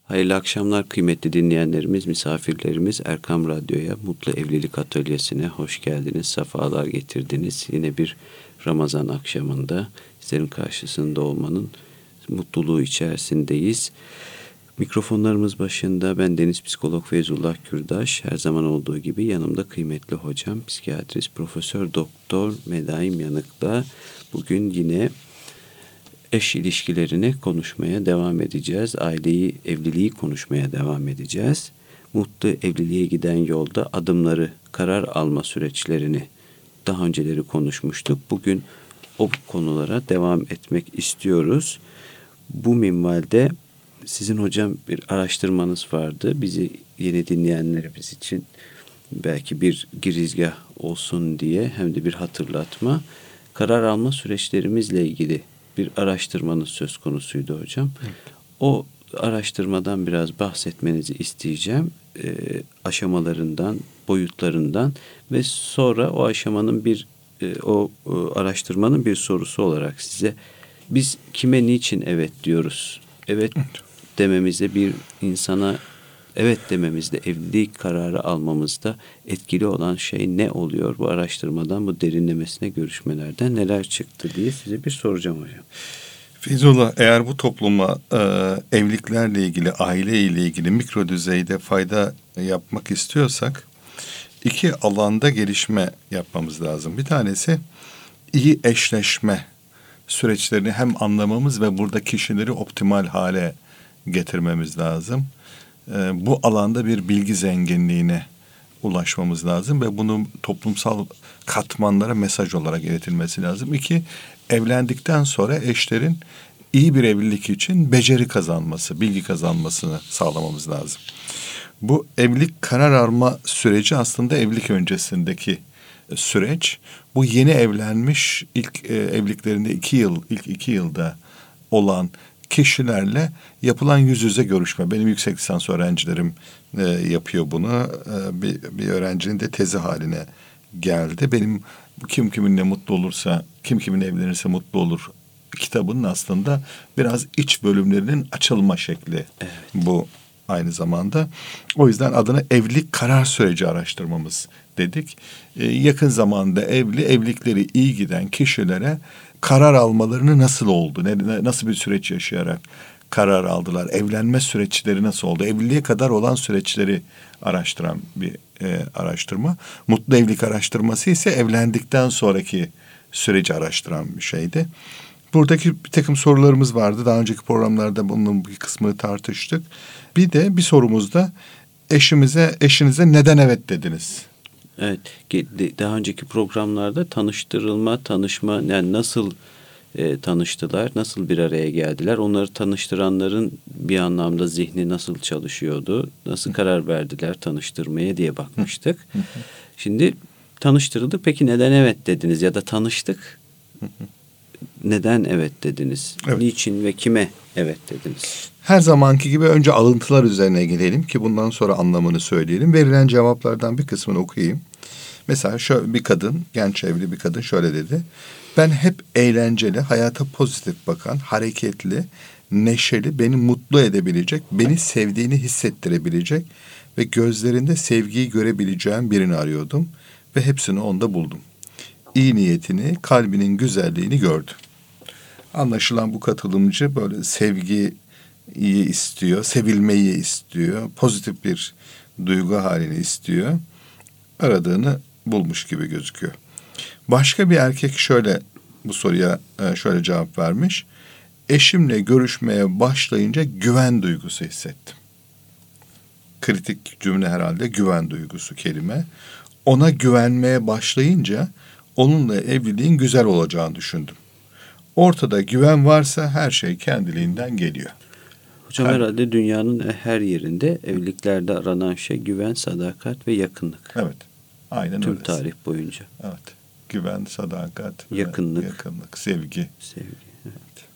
Hayırlı akşamlar kıymetli dinleyenlerimiz, misafirlerimiz. Erkam Radyo'ya, Mutlu Evlilik Atölyesi'ne hoş geldiniz, sefalar getirdiniz. Yine bir Ramazan akşamında sizlerin karşısında olmanın mutluluğu içerisindeyiz. Mikrofonlarımız başında ben Deniz Psikolog Feyzullah Kürdaş. Her zaman olduğu gibi yanımda kıymetli hocam, psikiyatrist Profesör Doktor Medaim Yanık'la bugün yine eş ilişkilerini konuşmaya devam edeceğiz. Aileyi, evliliği konuşmaya devam edeceğiz. Mutlu evliliğe giden yolda adımları, karar alma süreçlerini daha önceleri konuşmuştuk. Bugün o konulara devam etmek istiyoruz. Bu minvalde sizin hocam bir araştırmanız vardı. Bizi yeni dinleyenlerimiz için belki bir girizgah olsun diye hem de bir hatırlatma. Karar alma süreçlerimizle ilgili bir araştırmanız söz konusuydu hocam. Evet. O araştırmadan biraz bahsetmenizi isteyeceğim. Aşamalarından, boyutlarından ve sonra o aşamanın o araştırmanın bir sorusu olarak size biz kime niçin evet diyoruz? Evet dememizde bir insana evet dememizde, evlilik kararı almamızda etkili olan şey ne oluyor? Bu araştırmadan, bu derinlemesine görüşmelerden neler çıktı diye size bir soracağım hocam. Feyzullah, eğer bu topluma evliliklerle ilgili, aile ile ilgili mikro düzeyde fayda yapmak istiyorsak iki alanda gelişme yapmamız lazım. Bir tanesi iyi eşleşme süreçlerini hem anlamamız ve burada kişileri optimal hale getirmemiz lazım. Bu alanda bir bilgi zenginliğine ulaşmamız lazım ve bunun toplumsal katmanlara mesaj olarak iletilmesi lazım. İki, evlendikten sonra eşlerin iyi bir evlilik için beceri kazanması, bilgi kazanmasını sağlamamız lazım. Bu evlilik karar alma süreci aslında evlilik öncesindeki süreç. Bu yeni evlenmiş ilk evliliklerinde ilk iki yılda olan kişilerle yapılan yüz yüze görüşme. Benim yüksek lisans öğrencilerim yapıyor bunu. Bir öğrencinin de tezi haline geldi. Benim kim kiminle mutlu olursa, kim kiminle evlenirse mutlu olur kitabının aslında biraz iç bölümlerinin açılma şekli. Evet. Bu aynı zamanda. O yüzden adına evlilik karar süreci araştırmamız dedik. Yakın zamanda evlilikleri iyi giden kişilere karar almalarını nasıl oldu? Nasıl bir süreç yaşayarak karar aldılar? Evlenme süreçleri nasıl oldu? Evliliğe kadar olan süreçleri araştıran bir araştırma. Mutlu evlilik araştırması ise evlendikten sonraki süreci araştıran bir şeydi. Buradaki bir takım sorularımız vardı. Daha önceki programlarda bunun bir kısmını tartıştık. Bir de bir sorumuzda eşinize neden evet dediniz? Evet, daha önceki programlarda tanışma yani nasıl tanıştılar, nasıl bir araya geldiler, onları tanıştıranların bir anlamda zihni nasıl çalışıyordu, nasıl karar verdiler tanıştırmaya diye bakmıştık. Şimdi tanıştırıldı, peki neden evet dediniz ya da tanıştık, neden evet dediniz, evet. Niçin ve kime evet dediniz? Her zamanki gibi önce alıntılar üzerine gidelim ki bundan sonra anlamını söyleyelim. Verilen cevaplardan bir kısmını okuyayım. Mesela şöyle bir kadın, genç evli bir kadın şöyle dedi. Ben hep eğlenceli, hayata pozitif bakan, hareketli, neşeli, beni mutlu edebilecek, beni sevdiğini hissettirebilecek ve gözlerinde sevgiyi görebileceğim birini arıyordum ve hepsini onda buldum. İyi niyetini, kalbinin güzelliğini gördüm. Anlaşılan bu katılımcı böyle sevgiyi istiyor, sevilmeyi istiyor, pozitif bir duygu halini istiyor. Aradığını bulmuş gibi gözüküyor. Başka bir erkek bu soruya şöyle cevap vermiş. Eşimle görüşmeye başlayınca güven duygusu hissettim. Kritik cümle herhalde güven duygusu kelime. Ona güvenmeye başlayınca onunla evliliğin güzel olacağını düşündüm. Ortada güven varsa her şey kendiliğinden geliyor. Hocam herhalde dünyanın her yerinde evliliklerde aranan şey güven, sadakat ve yakınlık. Evet. Aynen öyle. Tüm tarih boyunca. Evet. Güven, sadakat, yakınlık, sevgi. Evet.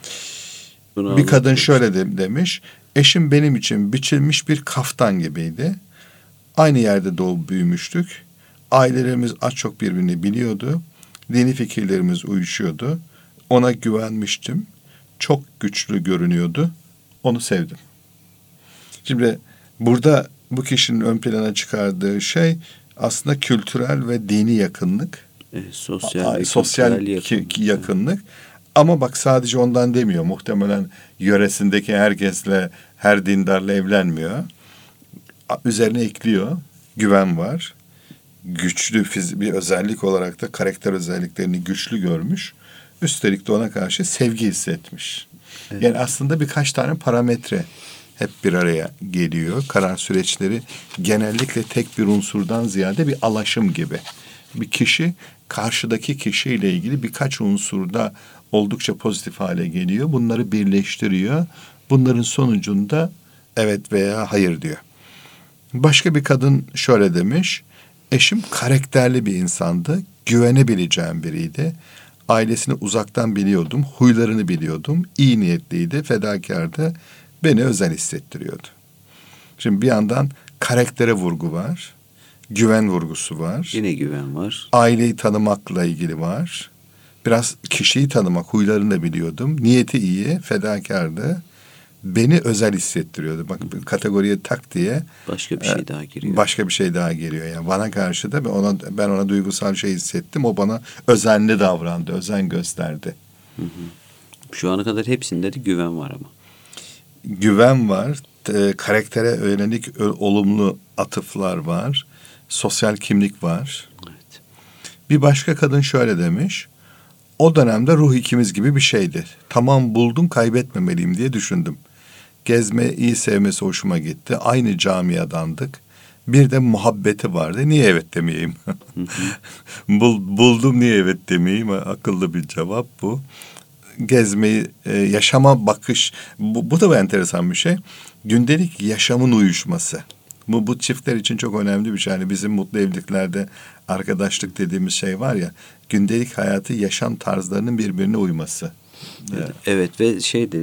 Bir kadın şöyle demiş. Eşim benim için biçilmiş bir kaftan gibiydi. Aynı yerde doğup büyümüştük. Ailelerimiz az çok birbirini biliyordu. Dini fikirlerimiz uyuşuyordu. Ona güvenmiştim. Çok güçlü görünüyordu. Onu sevdim. Şimdi burada bu kişinin ön plana çıkardığı şey aslında kültürel ve dini yakınlık. Sosyal ve Sosyal kültürel yakınlık. yakınlık. Ama bak sadece ondan demiyor. Muhtemelen yöresindeki herkesle, her dindarla evlenmiyor. Üzerine ekliyor. Güven var. Güçlü bir özellik olarak da karakter özelliklerini güçlü görmüş. Üstelik de ona karşı sevgi hissetmiş. Evet. Yani aslında birkaç tane parametre hep bir araya geliyor. Karar süreçleri genellikle tek bir unsurdan ziyade bir alaşım gibi. Bir kişi karşıdaki kişiyle ilgili birkaç unsurda oldukça pozitif hale geliyor. Bunları birleştiriyor. Bunların sonucunda evet veya hayır diyor. Başka bir kadın şöyle demiş. Eşim karakterli bir insandı. Güvenebileceğim biriydi. Ailesini uzaktan biliyordum. Huylarını biliyordum. İyi niyetliydi, fedakardı. Beni özel hissettiriyordu. Şimdi bir yandan karaktere vurgu var. Güven vurgusu var. Yine güven var. Aileyi tanımakla ilgili var. Biraz kişiyi tanımak, huylarını da biliyordum. Niyeti iyi, fedakardı. Beni özel hissettiriyordu. Bak kategoriye tak diye Başka bir şey daha giriyor. başka bir şey daha geliyor. Yani bana karşı da ben ona duygusal şey hissettim. O bana özenli davrandı, özen gösterdi. Şu ana kadar hepsinde de güven var ama. Güven var, karaktere yönelik olumlu atıflar var, sosyal kimlik var. Evet. Bir başka kadın şöyle demiş. O dönemde ruh ikimiz gibi bir şeydi. Tamam buldum, kaybetmemeliyim diye düşündüm. Gezmeyi sevmesi hoşuma gitti. Aynı camiadandık. Bir de muhabbeti vardı. Niye evet demeyeyim? Buldum niye evet demeyeyim? Akıllı bir cevap bu. Gezmeyi, yaşama bakış. Bu da enteresan bir şey. Gündelik yaşamın uyuşması. Bu çiftler için çok önemli bir şey. Yani bizim mutlu evliliklerde arkadaşlık dediğimiz şey var ya. Gündelik hayatı, yaşam tarzlarının birbirine uyması. Evet ve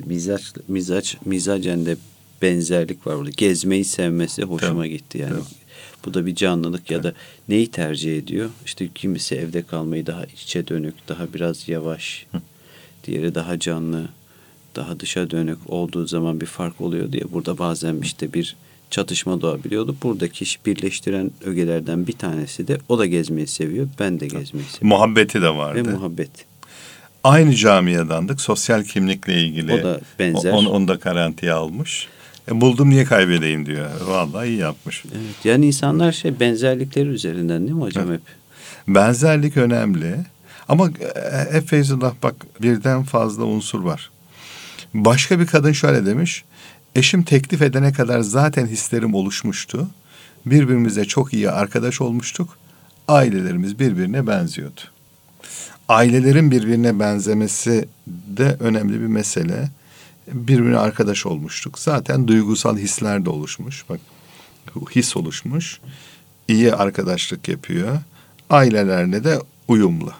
mizacen de benzerlik var burada. Gezmeyi sevmesi hoşuma gitti yani. Tabii. Bu da bir canlılık ya da neyi tercih ediyor? İşte kimisi evde kalmayı daha içe dönük, daha biraz yavaş. Diğeri daha canlı, daha dışa dönük olduğu zaman bir fark oluyor diye. Burada bazen işte bir çatışma doğabiliyordu. Buradaki birleştiren ögelerden bir tanesi de o da gezmeyi seviyor. Ben de gezmeyi seviyorum. Muhabbeti de vardı. Ve muhabbet. Aynı camiadandık. Sosyal kimlikle ilgili. O da benzer. Onu da garantiye almış. Buldum niye kaybedeyim diyor. Vallahi iyi yapmış. Evet. Yani insanlar benzerlikleri üzerinden değil mi hocam Evet. hep? Benzerlik önemli. Ama hep Feyzullah bak birden fazla unsur var. Başka bir kadın şöyle demiş. Eşim teklif edene kadar zaten hislerim oluşmuştu. Birbirimize çok iyi arkadaş olmuştuk. Ailelerimiz birbirine benziyordu. Ailelerin birbirine benzemesi de önemli bir mesele. Birbirine arkadaş olmuştuk. Zaten duygusal hisler de oluşmuş. Bak his oluşmuş. İyi arkadaşlık yapıyor. Ailelerle de uyumlu.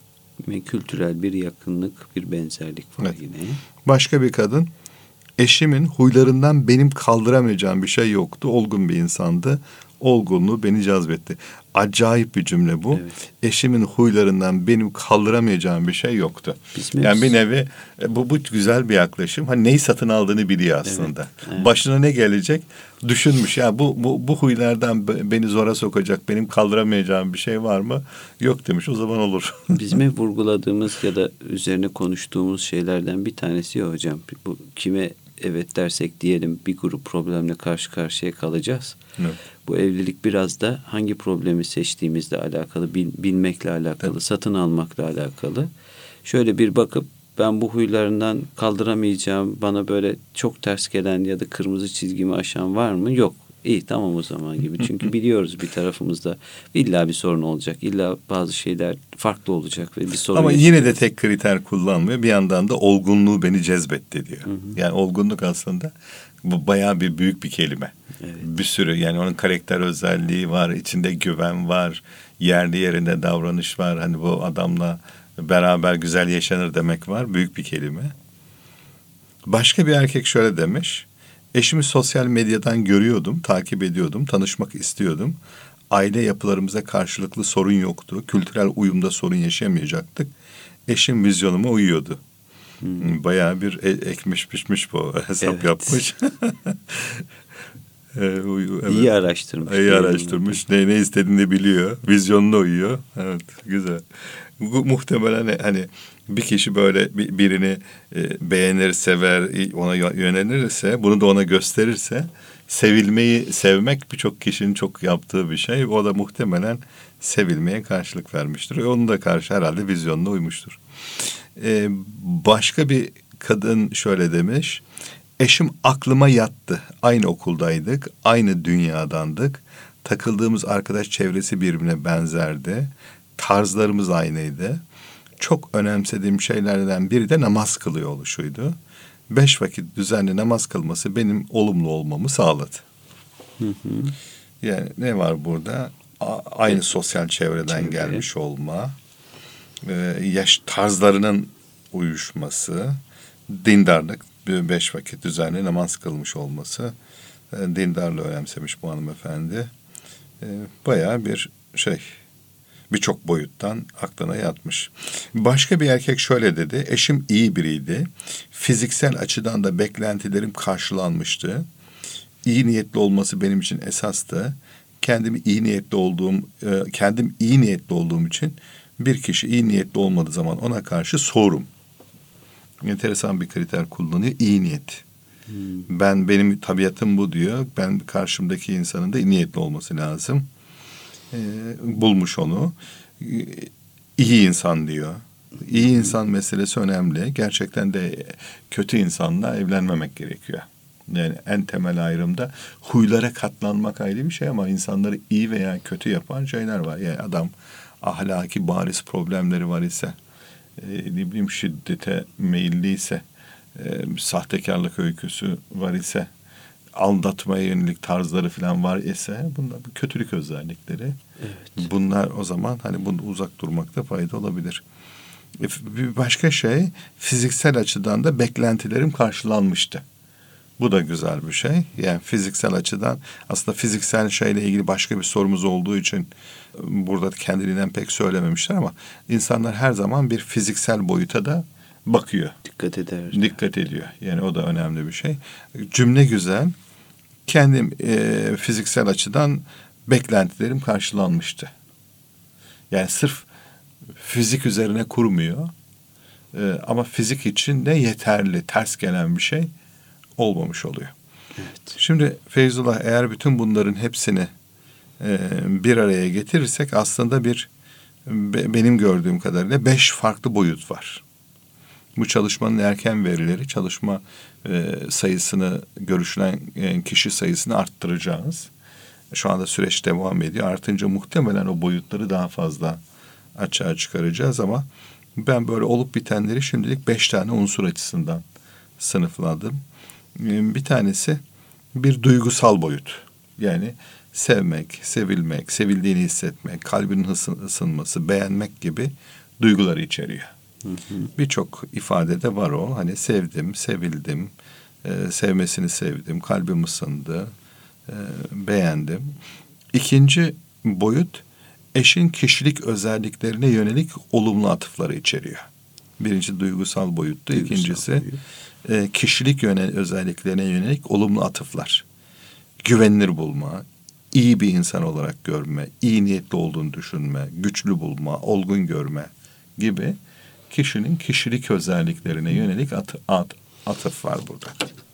Ve kültürel bir yakınlık, bir benzerlik var Evet. yine. Başka bir kadın, eşimin huylarından benim kaldıramayacağım bir şey yoktu. Olgun bir insandı. Olgunluğu beni cezbetti. Acayip bir cümle bu. Evet. Eşimin huylarından benim kaldıramayacağım bir şey yoktu. Yani bir nevi bu güzel bir yaklaşım. Hani neyi satın aldığını biliyor aslında. Evet. Başına ne gelecek düşünmüş. Ya bu huylardan beni zora sokacak, benim kaldıramayacağım bir şey var mı? Yok demiş. O zaman olur. Bizim hep vurguladığımız ya da üzerine konuştuğumuz şeylerden bir tanesi ya hocam. Bu kime evet dersek diyelim bir grup problemle karşı karşıya kalacağız. Evet. Bu evlilik biraz da hangi problemi seçtiğimizle alakalı, bilmekle alakalı, Tabii. satın almakla alakalı. Şöyle bir bakıp ben bu huylarından kaldıramayacağım, bana böyle çok ters gelen ya da kırmızı çizgimi aşan var mı? Yok. İyi tamam o zaman gibi. Çünkü biliyoruz bir tarafımızda illa bir sorun olacak. İlla bazı şeyler farklı olacak ve bir sorun Ama yaşayacağız. yine de tek kriter kullanmıyor. Bir yandan da olgunluğu beni cezbetti diyor. Yani olgunluk aslında bu bayağı büyük bir kelime. Evet. Bir sürü yani onun karakter özelliği var, içinde güven var, yerli yerinde davranış var. Hani bu adamla beraber güzel yaşanır demek var. Büyük bir kelime. Başka bir erkek şöyle demiş. Eşimi sosyal medyadan görüyordum, takip ediyordum, tanışmak istiyordum. Aile yapılarımıza karşılıklı sorun yoktu. Kültürel uyumda sorun yaşamayacaktık. Eşim vizyonuma uyuyordu. Bayağı bir ekmiş pişmiş bu hesap Evet. yapmış. Evet. İyi araştırmış. İyi araştırmış. Ne istediğini biliyor. Vizyonuna uyuyor. Evet, güzel. Bu muhtemelen hani bir kişi böyle birini beğenir, sever, ona yönelirse, bunu da ona gösterirse, sevmek birçok kişinin çok yaptığı bir şey. O da muhtemelen sevilmeye karşılık vermiştir. Onun da karşı herhalde vizyonuna uymuştur. Başka bir kadın şöyle demiş. Eşim aklıma yattı. Aynı okuldaydık, aynı dünyadandık. Takıldığımız arkadaş çevresi birbirine benzerdi. Tarzlarımız aynıydı. Çok önemsediğim şeylerden biri de namaz kılıyor oluşuydu. 5 vakit düzenli namaz kılması benim olumlu olmamı sağladı. Yani ne var burada? Aynı sosyal çevreden gelmiş olma, yaş tarzlarının uyuşması, dindarlık, 5 vakit düzenli namaz kılmış olması, dindarlığı önemsemiş bu hanımefendi. Bayağı bir birçok boyuttan aklına yatmış. Başka bir erkek şöyle dedi. Eşim iyi biriydi. Fiziksel açıdan da beklentilerim karşılanmıştı. İyi niyetli olması benim için esastı. Kendim iyi niyetli olduğum için bir kişi iyi niyetli olmadığı zaman ona karşı soğurum. Enteresan bir kriter kullanıyor. İyi niyet. Benim tabiatım bu diyor. Ben karşımdaki insanın da iyi niyetli olması lazım. Bulmuş onu. İyi insan diyor. İyi insan meselesi önemli. Gerçekten de kötü insanla evlenmemek gerekiyor. Yani en temel ayrımda huylara katlanmak ayrı bir şey ama insanları iyi veya kötü yapan şeyler var. Yani adam ahlaki bariz problemleri var ise, ne bileyim şiddete meyilliyse, sahtekarlık öyküsü var ise, aldatmaya yönelik tarzları falan var ise bunlar kötülük özellikleri. Evet. Bunlar o zaman hani bundan uzak durmakta fayda olabilir. Bir başka şey, fiziksel açıdan da beklentilerim karşılanmıştı. Bu da güzel bir şey. Yani fiziksel açıdan aslında fiziksel şeyle ilgili başka bir sorumuz olduğu için burada kendiliğinden pek söylememişler ama insanlar her zaman bir fiziksel boyuta da bakıyor. Dikkat ediyor. Yani o da önemli bir şey. Cümle güzel. Kendim fiziksel açıdan beklentilerim karşılanmıştı. Yani sırf fizik üzerine kurmuyor. Ama fizik için de yeterli, ters gelen bir şey olmamış oluyor. Evet. Şimdi Feyzullah, eğer bütün bunların hepsini bir araya getirirsek aslında benim gördüğüm kadarıyla 5 farklı boyut var. Bu çalışmanın erken verileri, çalışma sayısını, görüşülen kişi sayısını arttıracağız. Şu anda süreç devam ediyor. Artınca muhtemelen o boyutları daha fazla açığa çıkaracağız ama ben böyle olup bitenleri şimdilik 5 tane unsur açısından sınıfladım. Bir tanesi bir duygusal boyut. Yani sevmek, sevilmek, sevildiğini hissetmek, kalbinin ısınması, beğenmek gibi duyguları içeriyor. Birçok ifadede var o. Hani sevdim, sevildim, sevmesini sevdim, kalbim ısındı, beğendim. İkinci boyut, eşin kişilik özelliklerine yönelik olumlu atıfları içeriyor. Birinci duygusal boyuttu. İkincisi kişilik özelliklerine yönelik olumlu atıflar. Güvenilir bulma, iyi bir insan olarak görme, iyi niyetli olduğunu düşünme, güçlü bulma, olgun görme gibi kişinin kişilik özelliklerine yönelik atıf var burada.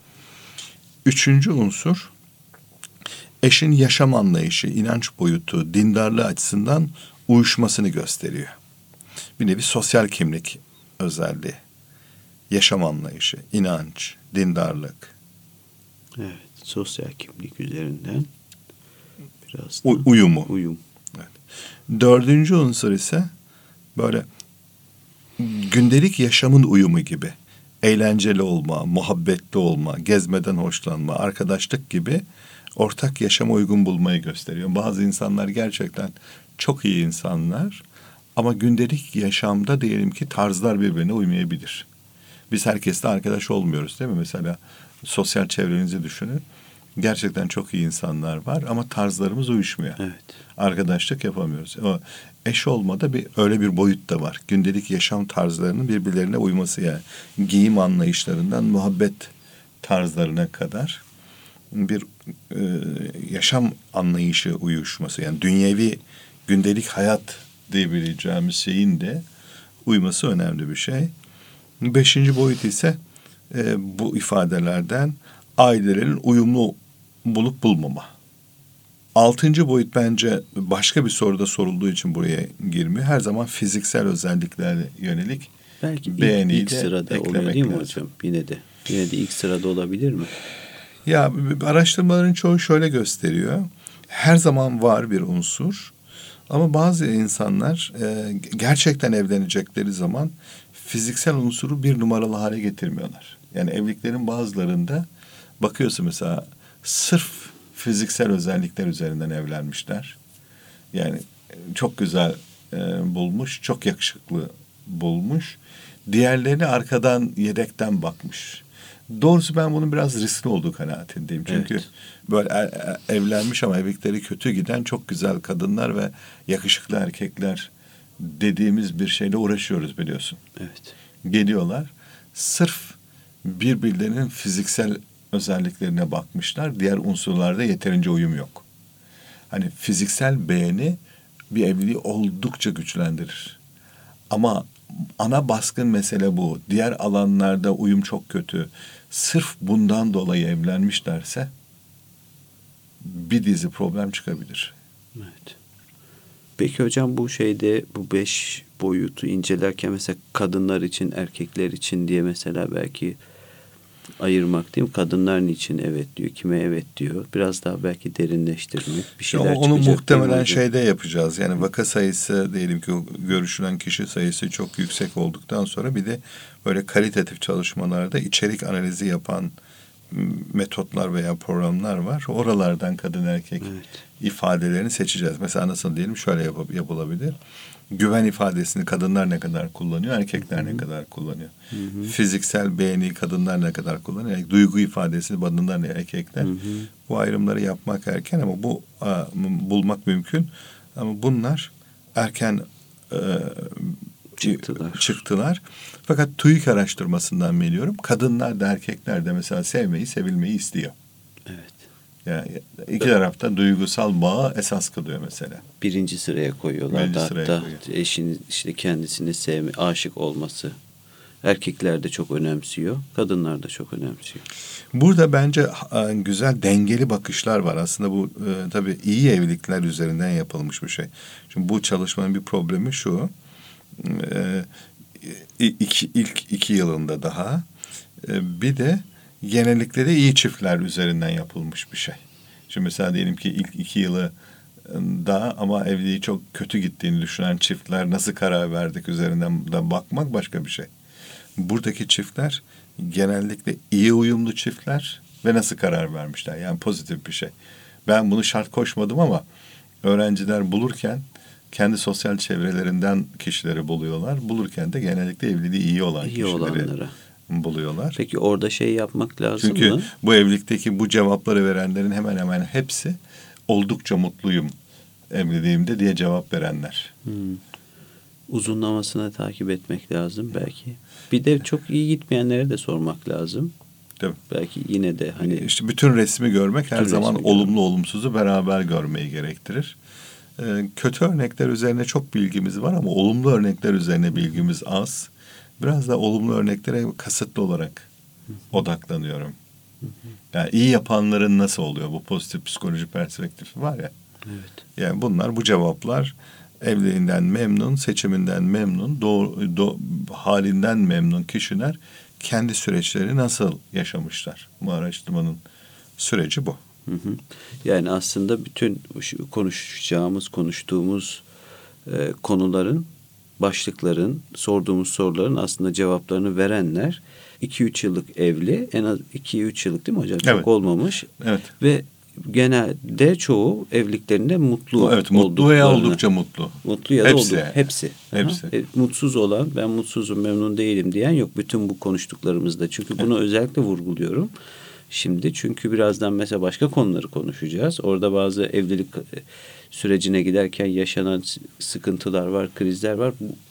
Üçüncü unsur, eşin yaşam anlayışı, inanç boyutu, dindarlığı açısından uyuşmasını gösteriyor. Bir nevi sosyal kimlik özelliği. Yaşam anlayışı, inanç, dindarlık. Evet, sosyal kimlik üzerinden biraz uyum. Evet. Dördüncü unsur ise böyle gündelik yaşamın uyumu gibi. Eğlenceli olma, muhabbetli olma, gezmeden hoşlanma, arkadaşlık gibi ortak yaşama uygun bulmayı gösteriyor. Bazı insanlar gerçekten çok iyi insanlar ama gündelik yaşamda diyelim ki tarzlar birbirine uymayabilir. Biz herkesle arkadaş olmuyoruz değil mi? Mesela sosyal çevrenizi düşünün. Gerçekten çok iyi insanlar var ama tarzlarımız uyuşmuyor. Evet. Arkadaşlık yapamıyoruz. O eş olmada öyle bir boyut da var. Gündelik yaşam tarzlarının birbirlerine uyması, yani giyim anlayışlarından muhabbet tarzlarına kadar. bir yaşam anlayışı uyuşması, yani dünyevi gündelik hayat diyebileceğimiz şeyin de uyması önemli bir şey. 5. boyut ise bu ifadelerden ailelerin uyumlu bulup bulmama. 6. boyut bence başka bir soruda sorulduğu için buraya girmiyor. Her zaman fiziksel özelliklerle yönelik Belki beğeniyi ilk de sırada oluyor eklemek değil mi lazım. hocam? Yine de ilk sırada olabilir mi? Ya araştırmaların çoğu şöyle gösteriyor. Her zaman var bir unsur. Ama bazı insanlar gerçekten evlenecekleri zaman fiziksel unsuru bir numaralı hale getirmiyorlar. Yani evliliklerin bazılarında bakıyorsun mesela sırf fiziksel özellikler üzerinden evlenmişler. Yani çok güzel bulmuş, çok yakışıklı bulmuş. Diğerlerini arkadan, yedekten bakmış. Doğrusu ben bunun biraz riskli olduğu kanaatindeyim. Çünkü Evet. böyle evlenmiş ama evlilikleri kötü giden çok güzel kadınlar ve yakışıklı erkekler dediğimiz bir şeyle uğraşıyoruz biliyorsun. Evet. Geliyorlar sırf birbirlerinin fiziksel özelliklerine bakmışlar. Diğer unsurlarda yeterince uyum yok. Hani fiziksel beğeni bir evliliği oldukça güçlendirir. Ama ana baskın mesele bu. Diğer alanlarda uyum çok kötü. Sırf bundan dolayı evlenmişlerse bir dizi problem çıkabilir. Evet. Peki hocam bu 5 boyutu incelerken mesela kadınlar için, erkekler için diye mesela belki ayırmak değil mi? Kadınlar niçin evet diyor, kime evet diyor. Biraz daha belki derinleştirmek, bir şeyler Onu çıkacak muhtemelen değil mi hocam? şeyde yapacağız. Yani vaka sayısı diyelim ki görüşülen kişi sayısı çok yüksek olduktan sonra bir de böyle kalitatif çalışmalarda içerik analizi yapan metotlar veya programlar var. Oralardan kadın erkek Evet. ifadelerini seçeceğiz. Mesela nasıl diyelim şöyle yapılabilir. Güven ifadesini kadınlar ne kadar kullanıyor, erkekler ne kadar kullanıyor. Fiziksel beğeni kadınlar ne kadar kullanıyor, yani duygu ifadesini kadınlar ne erkekler. Bu ayrımları yapmak erken ama bu bulmak mümkün. Ama bunlar erken çıktılar. Fakat TÜİK araştırmasından biliyorum. Kadınlar da erkekler de mesela sevmeyi, sevilmeyi istiyor. Evet. Yani iki tarafta duygusal bağı esas kılıyor mesela. Birinci sıraya koyuyorlar. Birinci sıraya Hatta koyuyor. eşinin işte kendisini aşık olması. Erkekler de çok önemsiyor. Kadınlar da çok önemsiyor. Burada bence güzel dengeli bakışlar var. Aslında bu tabii iyi evlilikler üzerinden yapılmış bir şey. Şimdi bu çalışmanın bir problemi şu. İlk 2 yılında daha bir de genellikle de iyi çiftler üzerinden yapılmış bir şey. Şimdi mesela diyelim ki ilk 2 yılı da ama evliliği çok kötü gittiğini düşünen çiftler nasıl karar verdik üzerinden de bakmak başka bir şey. Buradaki çiftler genellikle iyi uyumlu çiftler ve nasıl karar vermişler. Yani pozitif bir şey. Ben bunu şart koşmadım ama öğrenciler bulurken kendi sosyal çevrelerinden kişileri buluyorlar. Bulurken de genellikle evliliği iyi olan kişileri olanlara buluyorlar. Peki orada yapmak lazım Çünkü mı? bu evlilikteki bu cevapları verenlerin hemen hemen hepsi oldukça mutluyum evliliğimde diye cevap verenler. Uzunlamasını takip etmek lazım belki. Bir de çok iyi gitmeyenlere de sormak lazım. Değil mi? Belki yine de hani İşte bütün resmi görmek her Bütün zaman resmi olumlu görmek. olumsuzu beraber görmeyi gerektirir. Kötü örnekler üzerine çok bilgimiz var ama olumlu örnekler üzerine bilgimiz az. Biraz da olumlu örneklere kasıtlı olarak odaklanıyorum. Yani iyi yapanların nasıl oluyor? Bu pozitif psikoloji perspektifi var ya. evet. Yani bu cevaplar evliliğinden memnun, seçiminden memnun, halinden memnun kişiler kendi süreçleri nasıl yaşamışlar? Bu araştırmanın süreci bu. Yani aslında bütün konuştuğumuz konuların, başlıkların, sorduğumuz soruların aslında cevaplarını verenler 2-3 yıllık evli, en az 2-3 yıllık değil mi hocam? Evet. Çok olmamış. Evet. Ve genelde çoğu evliliklerinde mutlu Evet, mutlu veya oldukça mutlu. Mutlu ya da Hepsi. oldu. Hepsi. Hepsi. Mutsuz olan, ben mutsuzum, memnun değilim diyen yok bütün bu konuştuklarımızda. Çünkü bunu özellikle vurguluyorum. Şimdi çünkü birazdan mesela başka konuları konuşacağız. Orada bazı evlilik sürecine giderken yaşanan sıkıntılar var, krizler var.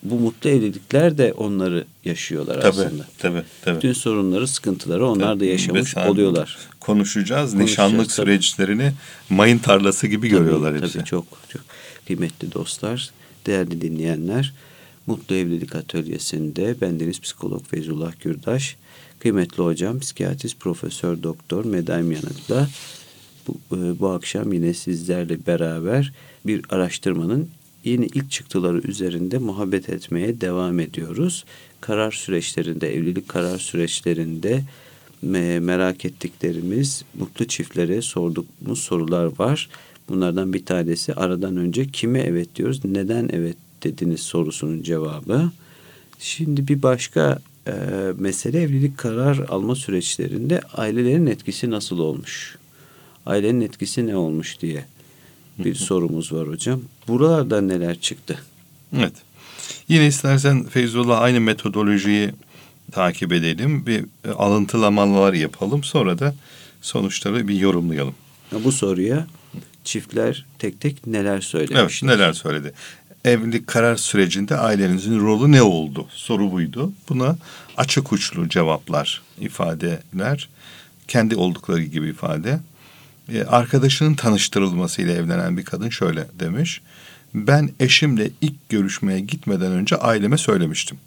bu mutlu evlilikler de onları yaşıyorlar aslında. Tabii. Bütün sorunları, sıkıntıları onlar da yaşamış oluyorlar. Konuşacağız. Nişanlık tabii. süreçlerini mayın tarlası gibi görüyorlar hepsi. Tabii çok kıymetli dostlar, değerli dinleyenler. Mutlu Evlilik Atölyesi'nde bendeniz psikolog Feyzullah Gürdaş, kıymetli hocam psikiyatrist Profesör Doktor Medaim Yanık'la bu akşam yine sizlerle beraber bir araştırmanın yeni ilk çıktıları üzerinde muhabbet etmeye devam ediyoruz. Karar süreçlerinde, evlilik karar süreçlerinde merak ettiklerimiz, mutlu çiftlere sorduğumuz sorular var. Bunlardan bir tanesi aradan önce kime evet diyoruz, neden evet dediniz sorusunun cevabı. Şimdi bir başka mesele evlilik karar alma süreçlerinde ailelerin etkisi nasıl olmuş? Ailenin etkisi ne olmuş diye bir sorumuz var hocam. Buralardan neler çıktı? Evet. Yine istersen Feyzullah aynı metodolojiyi takip edelim. Bir alıntılamalar yapalım. Sonra da sonuçları bir yorumlayalım. Bu soruya çiftler tek tek neler söylemiş? Evet, neler söyledi? Evlilik karar sürecinde ailenizin rolü ne oldu? Soru buydu. Buna açık uçlu cevaplar, ifadeler, kendi oldukları gibi ifade. Arkadaşının tanıştırılmasıyla evlenen bir kadın şöyle demiş. Ben eşimle ilk görüşmeye gitmeden önce aileme söylemiştim.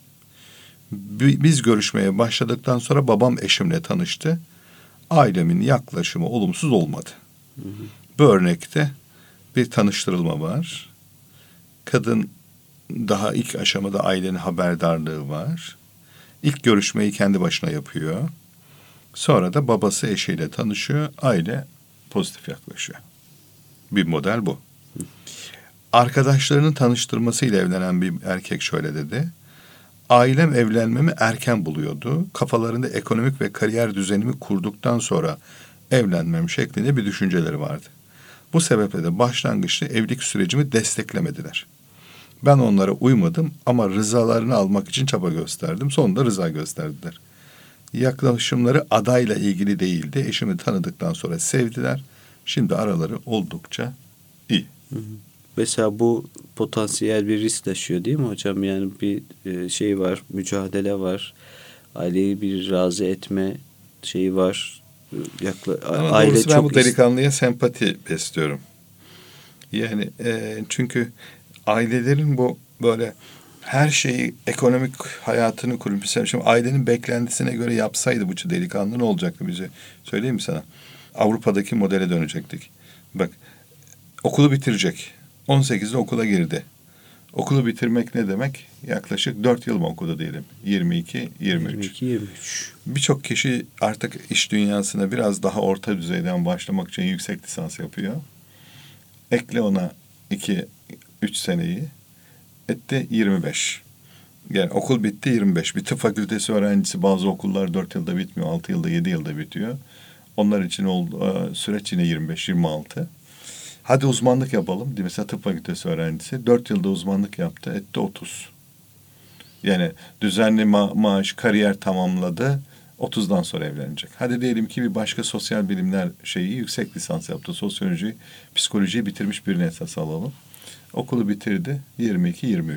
Biz görüşmeye başladıktan sonra babam eşimle tanıştı. Ailemin yaklaşımı olumsuz olmadı. Bu örnekte bir tanıştırılma var. Kadın daha ilk aşamada ailenin haberdarlığı var. İlk görüşmeyi kendi başına yapıyor. Sonra da babası eşiyle tanışıyor. Aile pozitif yaklaşıyor. Bir model bu. Arkadaşlarının tanıştırmasıyla evlenen bir erkek şöyle dedi. Ailem evlenmemi erken buluyordu. Kafalarında ekonomik ve kariyer düzenimi kurduktan sonra evlenmem şeklinde bir düşünceleri vardı. Bu sebeple de başlangıçta evlilik sürecimi desteklemediler. Ben onlara uymadım ama rızalarını almak için çaba gösterdim. Sonunda rıza gösterdiler. Yaklaşımları adayla ilgili değildi. Eşimi tanıdıktan sonra sevdiler. Şimdi araları oldukça iyi. Mesela bu potansiyel bir risk taşıyor değil mi hocam? Yani bir şey var, mücadele var. Aileyi bir razı etme şeyi var. Ama Aile doğrusu ben çok bu delikanlıya sempati besliyorum. Yani çünkü ailelerin bu böyle her şeyi ekonomik hayatını kurup şimdi ailenin beklentisine göre yapsaydı bu delikanlı ne olacaktı bize? Söyleyeyim mi sana? Avrupa'daki modele dönecektik. Bak okulu bitirecek. 18'de okula girdi. Okulu bitirmek ne demek? Yaklaşık 4 yıl mı okudu diyelim? 22, 23. 22-23. Birçok kişi artık iş dünyasına biraz daha orta düzeyden başlamak için yüksek lisans yapıyor. Ekle ona 2-3 seneyi. Etti 25. Yani okul bitti 25. Bir tıp fakültesi öğrencisi bazı okullar 4 yılda bitmiyor. 6 yılda 7 yılda bitiyor. Onlar için süreç yine 25-26. Hadi uzmanlık yapalım. Mesela tıp fakültesi öğrencisi 4 yılda uzmanlık yaptı. Etti 30. Yani düzenli maaş, kariyer tamamladı. 30'dan sonra evlenecek. Hadi diyelim ki bir başka sosyal bilimler yüksek lisans yaptı. Sosyoloji, psikolojiyi bitirmiş birine esas alalım. Okulu bitirdi 22-23.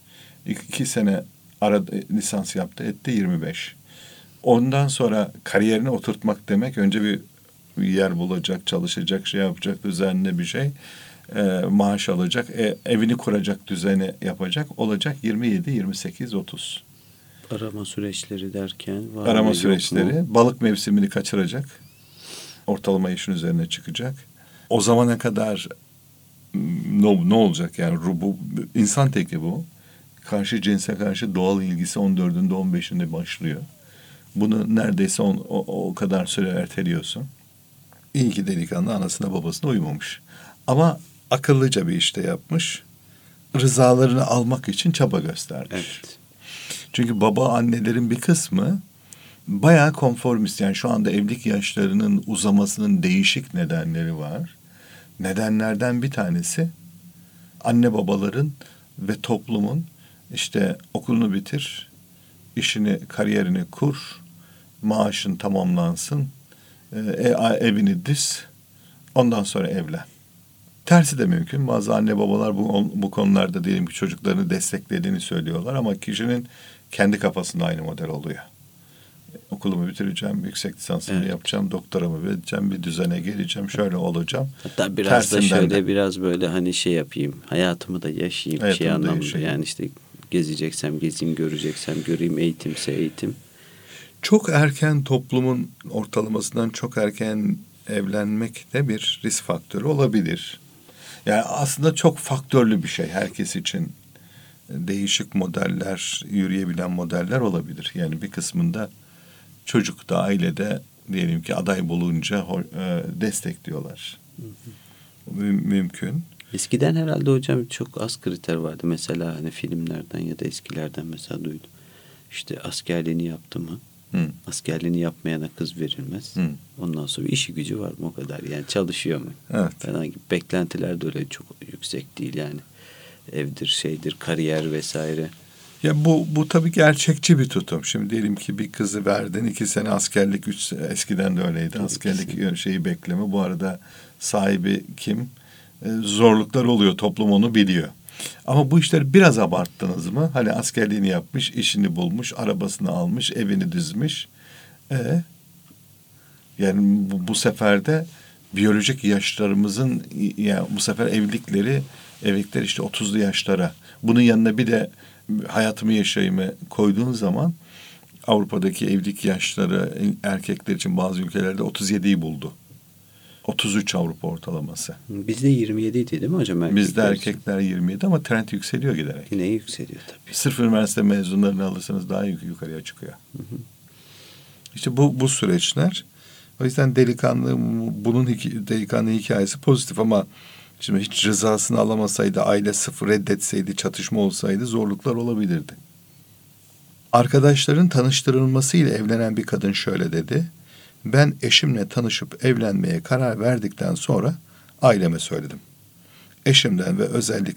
2 sene lisans yaptı. Etti 25. Ondan sonra kariyerini oturtmak demek önce bir yer bulacak, çalışacak, şey yapacak, düzenli bir şey. Maaş alacak, evini kuracak, düzeni yapacak. Olacak 27, 28, 30. Arama süreçleri derken var Arama mı, süreçleri, yok mu? balık mevsimini kaçıracak. Ortalama yaşın üzerine çıkacak. O zamana kadar ne olacak yani bu insan teki bu. Karşı cinse karşı doğal ilgisi 14'ünde 15'inde başlıyor. Bunu neredeyse o kadar süre erteliyorsun. İyi ki delikanlı anasına babasına uymamış. Ama akıllıca bir işte yapmış. Rızalarını almak için çaba göstermiş. Evet. Çünkü baba annelerin bir kısmı bayağı konformist. Yani şu anda evlilik yaşlarının uzamasının değişik nedenleri var. Nedenlerden bir tanesi anne babaların ve toplumun işte okulunu bitir, işini, kariyerini kur, maaşın tamamlansın, evini diz, ondan sonra evlen. Tersi de mümkün. Bazı anne babalar bu konularda diyelim ki çocuklarını desteklediğini söylüyorlar ama kişinin kendi kafasında aynı model oluyor. Okulumu bitireceğim, yüksek lisansımı yapacağım, doktoramı vereceğim, bir düzene geleceğim, şöyle olacağım. Hatta biraz da şöyle de. biraz böyle hani şey yapayım, hayatımı da yaşayayım Hayatımı şey da anlamında. yaşayayım. Yani işte gezeceksem gezeyim, göreceksem göreyim, eğitimse eğitim. Çok erken toplumun ortalamasından çok erken evlenmek de bir risk faktörü olabilir. Yani aslında çok faktörlü bir şey herkes için. Değişik modeller, yürüyebilen modeller olabilir. Yani bir kısmında çocuk da ailede diyelim ki aday bulunca destekliyorlar. Mümkün. Eskiden herhalde hocam çok az kriter vardı. Mesela hani filmlerden ya da eskilerden mesela duydum. İşte askerliğini yaptı mı? Askerliğini yapmayana kız verilmez. Ondan sonra işi gücü var mı o kadar. Yani çalışıyor mu? Evet. Falan gibi beklentiler de öyle çok yüksek değil yani. Evdir, şeydir, kariyer vesaire. Ya bu tabii gerçekçi bir tutum. Şimdi diyelim ki bir kızı verdin, 2 sene askerlik, eskiden de öyleydi. Tabii askerlik şeyi bekleme. Bu arada sahibi kim? Zorluklar oluyor. Toplum onu biliyor. Ama bu işleri biraz abarttınız mı? Hani askerliğini yapmış, işini bulmuş, arabasını almış, evini düzmüş. Yani bu sefer de biyolojik yaşlarımızın yani bu sefer evlilikler işte 30'lu yaşlara. Bunun yanına bir de hayatımı yaşayımı koyduğun zaman Avrupa'daki evlilik yaşları erkekler için bazı ülkelerde 37'yi buldu. 33 Avrupa ortalaması. Bizde 27 idi değil mi hocam? Bizde erkekler 27 ama trend yükseliyor giderek. Yine yükseliyor tabii. Sırf üniversite mezunlarını alırsanız daha yukarıya çıkıyor. İşte bu süreçler. O yüzden delikanlı hikayesi pozitif ama şimdi hiç rızasını alamasaydı, aile sıfır reddetseydi, çatışma olsaydı zorluklar olabilirdi. Arkadaşların tanıştırılmasıyla evlenen bir kadın şöyle dedi. Ben eşimle tanışıp evlenmeye karar verdikten sonra aileme söyledim. Eşimden ve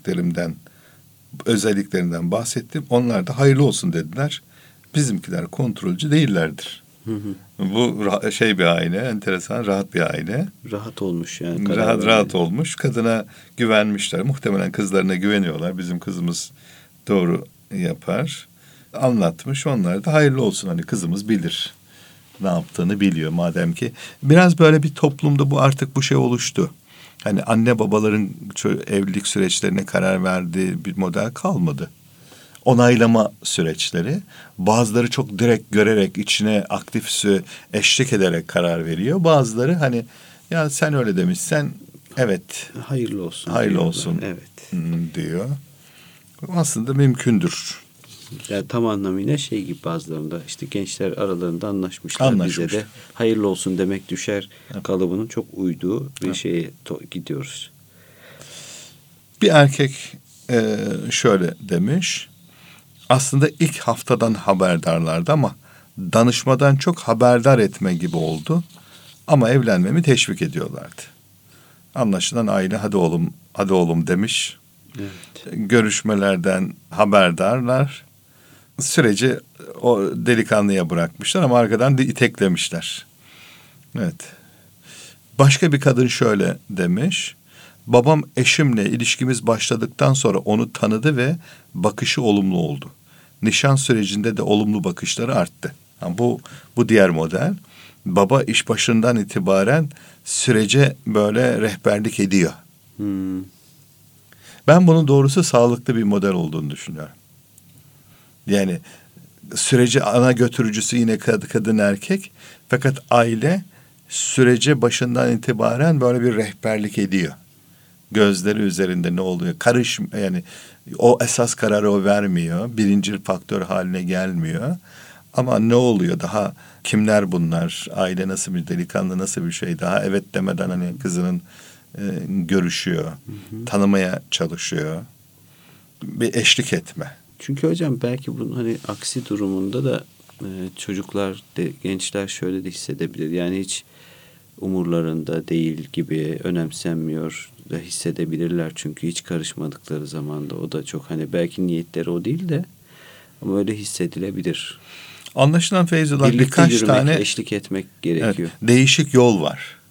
özelliklerinden bahsettim. Onlar da hayırlı olsun dediler. Bizimkiler kontrolcü değillerdir. Bu bir aile, enteresan, rahat bir aile. Rahat olmuş yani. Rahat olmuş. Kadına güvenmişler. Muhtemelen kızlarına güveniyorlar. Bizim kızımız doğru yapar. Anlatmış. Onlar da hayırlı olsun. Hani kızımız bilir. Ne yaptığını biliyor madem ki. Biraz böyle bir toplumda bu şey oluştu. Hani anne babaların evlilik süreçlerine karar verdiği bir model kalmadı. Onaylama süreçleri. Bazıları çok direkt görerek, içine aktif eşlik ederek karar veriyor. Bazıları hani ya sen öyle demişsen evet. Hayırlı olsun. Hayırlı olsun. Evet. Diyor. Aslında mümkündür. Yani tam anlamıyla şey gibi bazılarında işte gençler aralarında anlaşmışlar. Bize de hayırlı olsun demek düşer kalıbının çok uyduğu bir şeye gidiyoruz. Bir erkek şöyle demiş. Aslında ilk haftadan haberdarlardı ama danışmadan çok haberdar etme gibi oldu. Ama evlenmemi teşvik ediyorlardı. Anlaşılan aile hadi oğlum demiş. Evet. Görüşmelerden haberdarlar. Süreci o delikanlıya bırakmışlar ama arkadan iteklemişler. Evet. Başka bir kadın şöyle demiş. Babam eşimle ilişkimiz başladıktan sonra onu tanıdı ve bakışı olumlu oldu. Nişan sürecinde de olumlu bakışları arttı. Yani bu diğer model. Baba iş başından itibaren sürece böyle rehberlik ediyor. Ben bunun doğrusu sağlıklı bir model olduğunu düşünüyorum. Yani süreci ana götürücüsü yine kadın erkek. Fakat aile sürece başından itibaren böyle bir rehberlik ediyor. Gözleri üzerinde ne oluyor? Yani o esas kararı o vermiyor. Birinci faktör haline gelmiyor. Ama ne oluyor? Daha kimler bunlar? Aile nasıl bir delikanlı, nasıl bir şey? Daha evet demeden hani kızının görüşüyor. Tanımaya çalışıyor. Bir eşlik etme. Çünkü hocam belki bunun hani aksi durumunda da çocuklar, gençler şöyle de hissedebilir. Yani hiç umurlarında değil gibi, önemsenmiyor da hissedebilirler. Çünkü hiç karışmadıkları zamanda o da çok hani belki niyetleri o değil de ama öyle hissedilebilir. Anlaşılan Feyzullah birlikte birkaç yürümek, tane eşlik etmek gerekiyor. Evet, değişik yol var.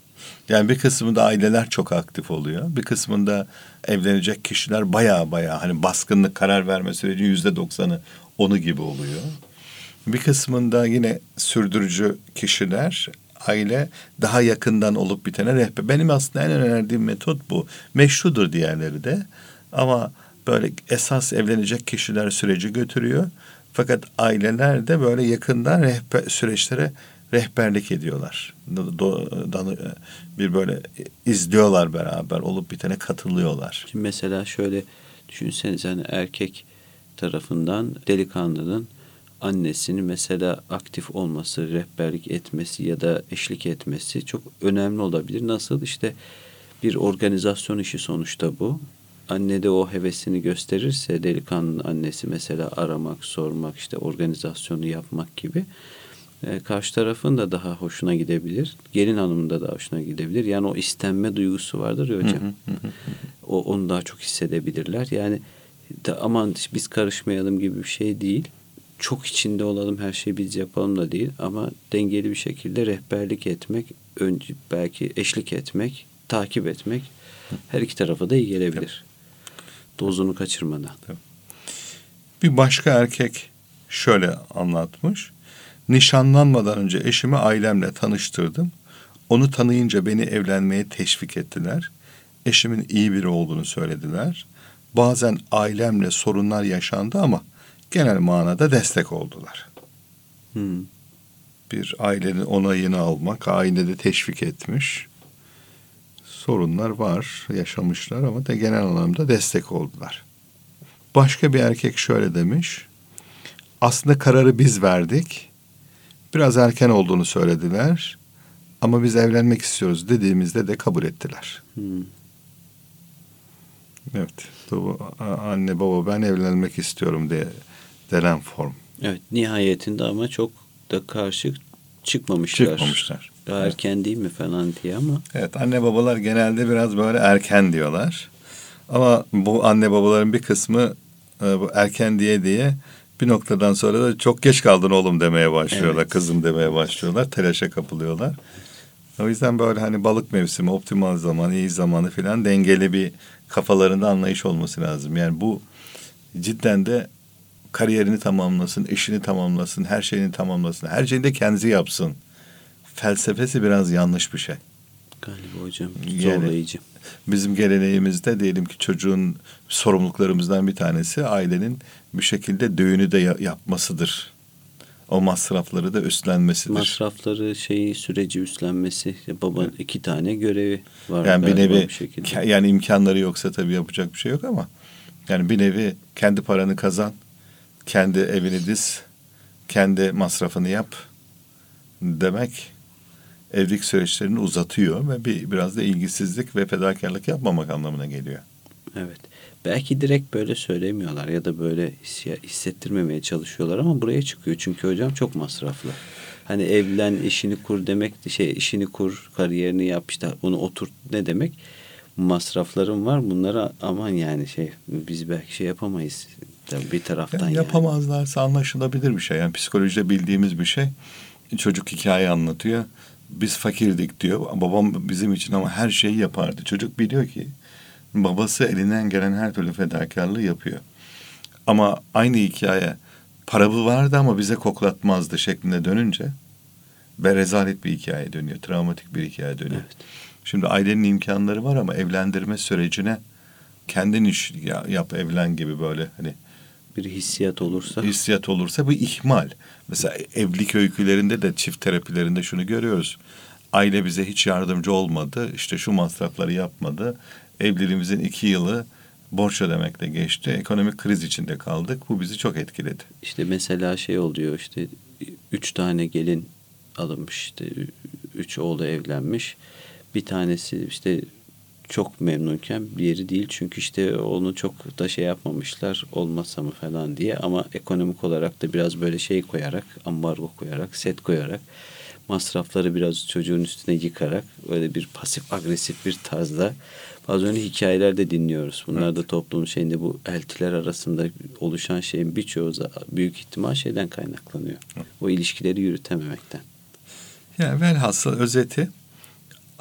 Yani bir kısmında aileler çok aktif oluyor. Bir kısmında evlenecek kişiler baya hani baskınlık karar verme süreci %90'ı onu gibi oluyor. Bir kısmında yine sürdürücü kişiler, aile daha yakından olup bitene rehber. Benim aslında en önerdiğim metot bu. Meşrudur diğerleri de. Ama böyle esas evlenecek kişiler süreci götürüyor. Fakat aileler de böyle yakından süreçlere rehberlik ediyorlar. Bir böyle izliyorlar, beraber olup bitene katılıyorlar. Şimdi mesela şöyle düşünsenize, hani erkek tarafından delikanlının annesinin mesela aktif olması, rehberlik etmesi ya da eşlik etmesi çok önemli olabilir. Nasıl? İşte bir organizasyon işi sonuçta bu. Anne de o hevesini gösterirse, delikanlının annesi mesela aramak, sormak, işte organizasyonu yapmak gibi, karşı tarafın da daha hoşuna gidebilir. Gelin hanımın da daha hoşuna gidebilir. Yani o istenme duygusu vardır ya hocam. Onu daha çok hissedebilirler. Yani aman biz karışmayalım gibi bir şey değil. Çok içinde olalım, her şeyi biz yapalım da değil. Ama dengeli bir şekilde rehberlik etmek, önce belki eşlik etmek, takip etmek her iki tarafa da iyi gelebilir. Dozunu kaçırmadan. Bir başka erkek şöyle anlatmış. Nişanlanmadan önce eşimi ailemle tanıştırdım. Onu tanıyınca beni evlenmeye teşvik ettiler. Eşimin iyi biri olduğunu söylediler. Bazen ailemle sorunlar yaşandı ama genel manada destek oldular. Bir ailenin onayını almak, ailede teşvik etmiş. Sorunlar var, yaşamışlar ama da genel anlamda destek oldular. Başka bir erkek şöyle demiş. Aslında kararı biz verdik. Biraz erken olduğunu söylediler. Ama biz evlenmek istiyoruz dediğimizde de kabul ettiler. Evet. Anne baba ben evlenmek istiyorum diye denen form. Evet, nihayetinde ama çok da karşı çıkmamışlar. Daha evet. erken değil mi falan diye ama. Evet, anne babalar genelde biraz böyle erken diyorlar. Ama bu anne babaların bir kısmı bu erken diye bir noktadan sonra da çok geç kaldın oğlum demeye başlıyorlar. Evet. Kızım demeye başlıyorlar. Telaşa kapılıyorlar. O yüzden böyle hani balık mevsimi, optimal zaman, iyi zamanı falan dengeli bir kafalarında anlayış olması lazım. Yani bu cidden de kariyerini tamamlasın, eşini tamamlasın, her şeyini tamamlasın. Her şeyini de kendisi yapsın. Felsefesi biraz yanlış bir şey. Galiba hocam zorlayıcı. Yani bizim geleneğimizde diyelim ki çocuğun sorumluluklarımızdan bir tanesi ailenin bir şekilde düğünü de yapmasıdır. O masrafları da üstlenmesidir. Masrafları süreci üstlenmesi. Baba iki tane görevi var. Yani bir nevi bir yani imkanları yoksa tabii yapacak bir şey yok ama yani bir nevi kendi paranı kazan, kendi evini diz, kendi masrafını yap demek evlilik süreçlerini uzatıyor ve biraz da ilgisizlik ve fedakarlık yapmamak anlamına geliyor. Evet. Belki direkt böyle söylemiyorlar ya da böyle hissettirmemeye çalışıyorlar ama buraya çıkıyor. Çünkü hocam çok masraflı. Hani evlen, işini kur demek, işini kur, kariyerini yap, işte onu oturt ne demek? Masraflarım var. Bunlara aman yani biz belki yapamayız. Tabii bir taraftan yani. Yapamazlarsa anlaşılabilir bir şey. Yani psikolojide bildiğimiz bir şey. Çocuk hikaye anlatıyor. Biz fakirdik diyor. Babam bizim için ama her şeyi yapardı. Çocuk biliyor ki babası elinden gelen her türlü fedakarlığı yapıyor. Ama aynı hikaye paramı vardı ama bize koklatmazdı şeklinde dönünce ve rezalet bir hikaye dönüyor. Travmatik bir hikaye dönüyor. Evet. Şimdi ailenin imkanları var ama evlendirme sürecine kendin iş yap evlen gibi böyle hani bir hissiyat olursa bu ihmal. Mesela evlilik öykülerinde de çift terapilerinde şunu görüyoruz. Aile bize hiç yardımcı olmadı. İşte şu masrafları yapmadı. Evliliğimizin 2 yılı borç ödemekle geçti. Ekonomik kriz içinde kaldık. Bu bizi çok etkiledi. İşte mesela oluyor, işte 3 tane gelin alınmış, işte 3 oğlu evlenmiş. Bir tanesi işte çok memnunken diğeri değil. Çünkü işte onu çok da yapmamışlar, olmazsa mı falan diye. Ama ekonomik olarak da biraz böyle koyarak, ambargo koyarak, set koyarak, masrafları biraz çocuğun üstüne yıkarak öyle bir pasif agresif bir tarzda bazen hikayeler de dinliyoruz. Bunlar da toplumun bu eltiler arasında oluşan şeyin birçoğu büyük ihtimal şeyden kaynaklanıyor. O ilişkileri yürütememekten. Yani velhasıl özeti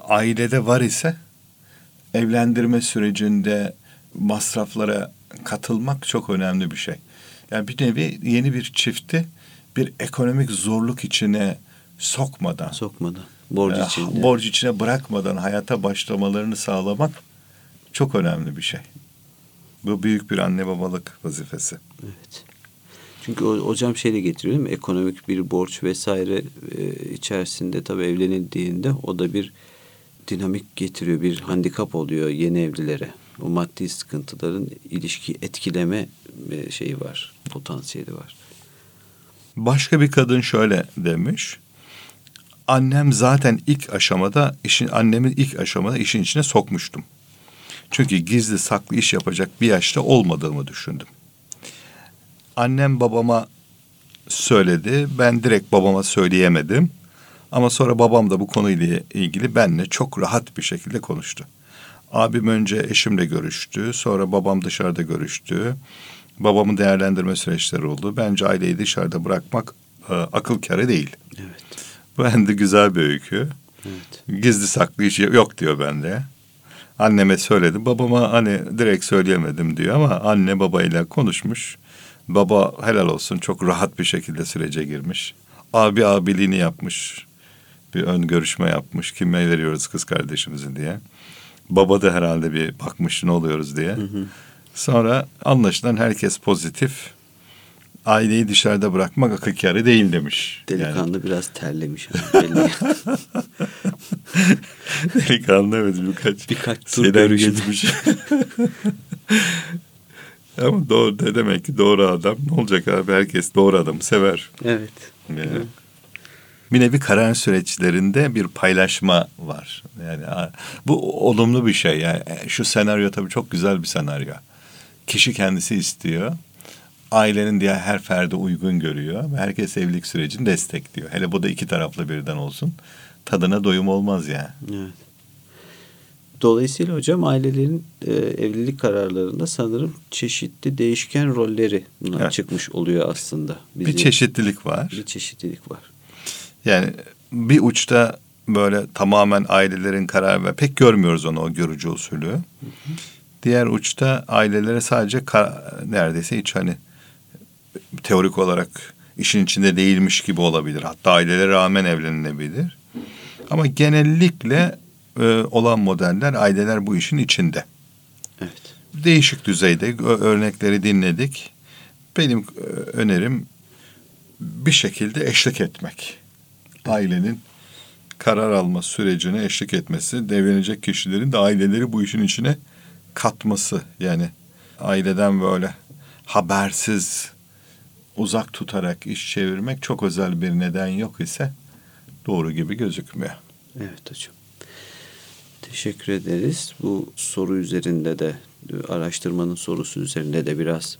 ailede var ise evlendirme sürecinde masraflara katılmak çok önemli bir şey. Yani bir nevi yeni bir çifti bir ekonomik zorluk içine sokmadan, borç içine bırakmadan hayata başlamalarını sağlamak çok önemli bir şey. Bu büyük bir anne babalık vazifesi. Evet. Çünkü hocam şey de getiriyor değil mi? Ekonomik bir borç vesaire içerisinde tabii evlenildiğinde o da bir dinamik getiriyor. Bir handikap oluyor yeni evlilere. O maddi sıkıntıların ilişki etkileme şeyi var. Potansiyeli var. Başka bir kadın şöyle demiş. Annemi ilk aşamada işin içine sokmuştum. Çünkü gizli saklı iş yapacak bir yaşta olmadığımı düşündüm. Annem babama söyledi. Ben direkt babama söyleyemedim. Ama sonra babam da bu konuyla ilgili benimle çok rahat bir şekilde konuştu. Abim önce eşimle görüştü. Sonra babam dışarıda görüştü. Babamın değerlendirme süreçleri oldu. Bence aileyi dışarıda bırakmak akıl kârı değil. Evet. Bu hem de güzel bir öykü. Evet. Gizli saklı iş yok diyor bende. Anneme söyledim. Babama hani direkt söyleyemedim diyor ama anne babayla konuşmuş. Baba helal olsun çok rahat bir şekilde sürece girmiş. Abi abiliğini yapmış. Bir ön görüşme yapmış. Kime veriyoruz kız kardeşimizi diye. Baba da herhalde bir bakmış ne oluyoruz diye. Sonra anlaşılan herkes pozitif. Aileyi dışarıda bırakmak akıl kârı değil demiş. Delikanlı yani. Biraz terlemiş. Belli. Delikanlı evet birkaç tur geçmiş. Ama doğru demek ki doğru adam. Ne olacak abi herkes doğru adamı sever. Evet. Yani. Bir nevi karar süreçlerinde bir paylaşma var. Yani bu olumlu bir şey. Yani şu senaryo tabii çok güzel bir senaryo. Kişi kendisi istiyor. Ailenin diğer her ferdi uygun görüyor. Ve herkes evlilik sürecini destekliyor. Hele bu da iki taraflı birden olsun. Tadına doyum olmaz yani. Evet. Dolayısıyla hocam ailelerin evlilik kararlarında sanırım çeşitli değişken rolleri çıkmış oluyor aslında. Bir çeşitlilik var. Bir çeşitlilik var. Yani bir uçta böyle tamamen ailelerin kararı ve pek görmüyoruz onu o görücü usulü. Hı hı. Diğer uçta ailelere sadece neredeyse hiç hani teorik olarak işin içinde değilmiş gibi olabilir. Hatta ailelere rağmen evlenilebilir. Ama genellikle olan modeller aileler bu işin içinde. Evet. Değişik düzeyde örnekleri dinledik. Benim önerim bir şekilde eşlik etmek. Ailenin karar alma sürecine eşlik etmesi, evlenecek kişilerin de aileleri bu işin içine katması. Yani aileden böyle habersiz, uzak tutarak iş çevirmek çok özel bir neden yok ise doğru gibi gözükmüyor. Evet hocam. Teşekkür ederiz. Bu soru üzerinde de, araştırmanın sorusu üzerinde de biraz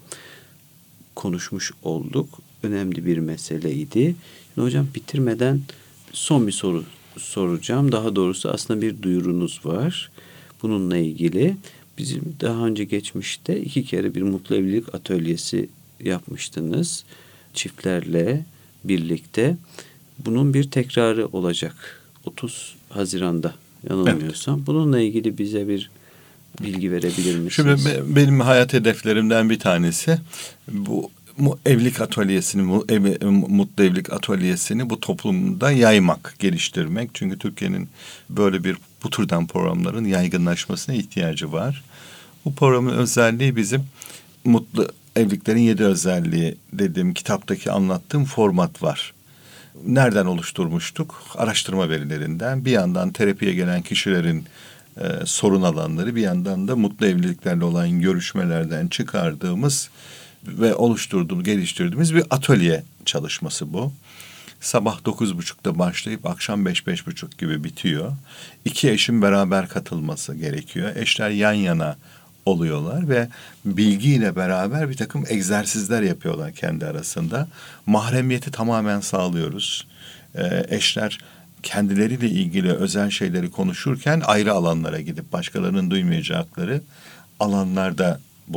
konuşmuş olduk. Önemli bir meseleydi. Şimdi hocam bitirmeden son bir soru soracağım. Daha doğrusu aslında bir duyurunuz var. Bununla ilgili bizim daha önce geçmişte 2 kere bir mutlu evlilik atölyesi yapmıştınız. Çiftlerle birlikte. Bunun bir tekrarı olacak. 30 Haziran'da yanılmıyorsam. Evet. Bununla ilgili bize bir bilgi verebilir misiniz? Şimdi benim hayat hedeflerimden bir tanesi bu evlilik atölyesini, mutlu evlilik atölyesini bu toplumda yaymak, geliştirmek. Çünkü Türkiye'nin böyle bu türden programların yaygınlaşmasına ihtiyacı var. Bu programın özelliği bizim mutlu evliliklerin 7 özelliği dediğim kitaptaki anlattığım format var. Nereden oluşturmuştuk? Araştırma verilerinden. Bir yandan terapiye gelen kişilerin sorun alanları, bir yandan da mutlu evliliklerle olan görüşmelerden çıkardığımız ve geliştirdiğimiz bir atölye çalışması bu. Sabah 9.30'da başlayıp akşam 5-5.30 gibi bitiyor. 2 eşin beraber katılması gerekiyor. Eşler yan yana oluyorlar ve bilgiyle beraber bir takım egzersizler yapıyorlar kendi arasında. Mahremiyeti tamamen sağlıyoruz. Eşler kendileriyle ilgili özel şeyleri konuşurken ayrı alanlara gidip başkalarının duymayacakları alanlarda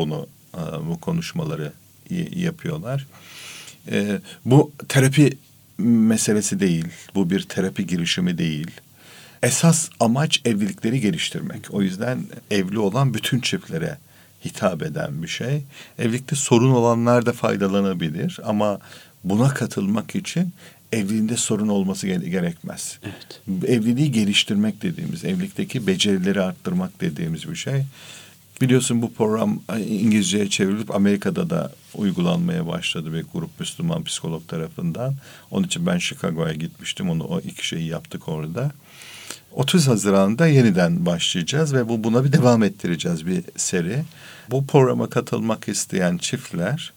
bu konuşmaları yapıyorlar. Bu terapi meselesi değil. Bu bir terapi girişimi değil. Esas amaç evlilikleri geliştirmek. O yüzden evli olan bütün çiftlere hitap eden bir şey. Evlilikte sorun olanlar da faydalanabilir ama buna katılmak için evliliğinde sorun olması gerekmez. Evet. Evliliği geliştirmek dediğimiz, evlilikteki becerileri arttırmak dediğimiz bir şey. Biliyorsun bu program İngilizceye çevrilip Amerika'da da uygulanmaya başladı bir grup Müslüman psikolog tarafından. Onun için ben Chicago'ya gitmiştim. O iki şeyi yaptık orada. 30 Haziran'da yeniden başlayacağız ve buna bir devam ettireceğiz bir seri. Bu programa katılmak isteyen çiftler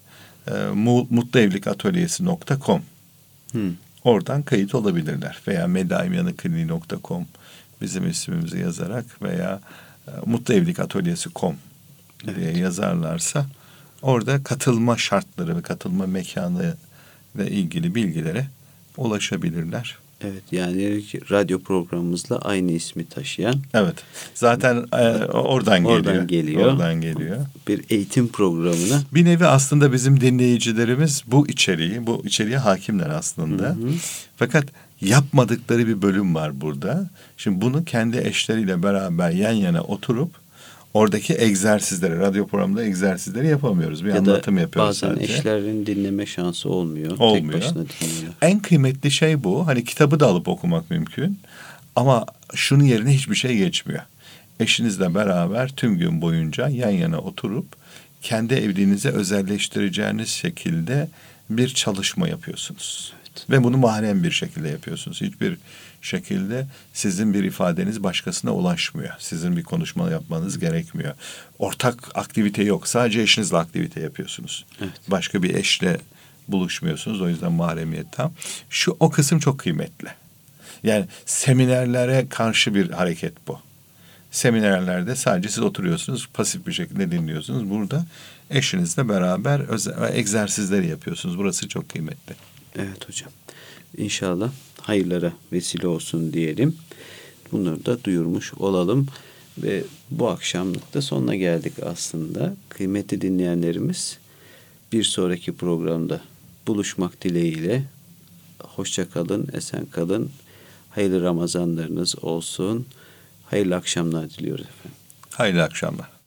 mutluevlikatölyesi.com oradan kayıt olabilirler. Veya medaimyanıkliniği.com bizim ismimizi yazarak veya mutluevlikatölyesi.com diye yazarlarsa orada katılma şartları ve katılma mekanı ile ilgili bilgilere ulaşabilirler. Evet, yani radyo programımızla aynı ismi taşıyan. Evet. Zaten oradan geliyor. Oradan geliyor. Bir eğitim programına. Bir nevi aslında bizim dinleyicilerimiz bu içeriğe hakimler aslında. Hı hı. Fakat yapmadıkları bir bölüm var burada. Şimdi bunu kendi eşleriyle beraber yan yana oturup oradaki egzersizleri, radyo programında egzersizleri yapamıyoruz. Bir anlatım yapıyoruz bazen sadece. Eşlerin dinleme şansı olmuyor. Tek başına dinliyorlar. En kıymetli şey bu. Hani kitabı da alıp okumak mümkün. Ama şunun yerine hiçbir şey geçmiyor. Eşinizle beraber tüm gün boyunca yan yana oturup kendi evliliğinize özelleştireceğiniz şekilde bir çalışma yapıyorsunuz. Evet. Ve bunu mahrem bir şekilde yapıyorsunuz. Hiçbir şekilde sizin bir ifadeniz başkasına ulaşmıyor. Sizin bir konuşma yapmanız gerekmiyor. Ortak aktivite yok. Sadece eşinizle aktivite yapıyorsunuz. Evet. Başka bir eşle buluşmuyorsunuz. O yüzden mahremiyet tam. O kısım çok kıymetli. Yani seminerlere karşı bir hareket bu. Seminerlerde sadece siz oturuyorsunuz, pasif bir şekilde dinliyorsunuz. Burada eşinizle beraber egzersizleri yapıyorsunuz. Burası çok kıymetli. Evet hocam. İnşallah hayırlara vesile olsun diyelim. Bunları da duyurmuş olalım. Ve bu akşamlık da sonuna geldik aslında. Kıymetli dinleyenlerimiz, bir sonraki programda buluşmak dileğiyle. Hoşça kalın, esen kalın. Hayırlı Ramazanlarınız olsun. Hayırlı akşamlar diliyoruz efendim. Hayırlı akşamlar.